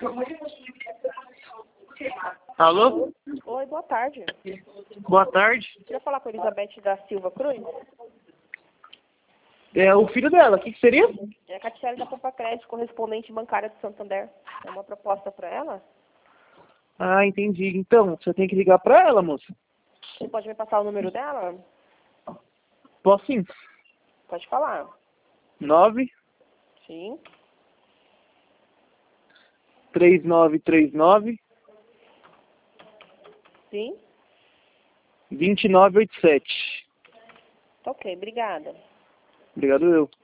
Alô? Oi, boa tarde. Boa tarde. Queria falar com a Elizabeth da Silva Cruz. É o filho dela, o que seria? É a Catiele da Poupa Crédito, correspondente bancária do Santander. É uma proposta para ela? Ah, entendi. Então, você tem que ligar pra ela, moça. Você pode me passar o número dela? Posso sim. Pode falar. 9 Sim. 3939 Sim. 2987. Tá ok, obrigada. Obrigado eu.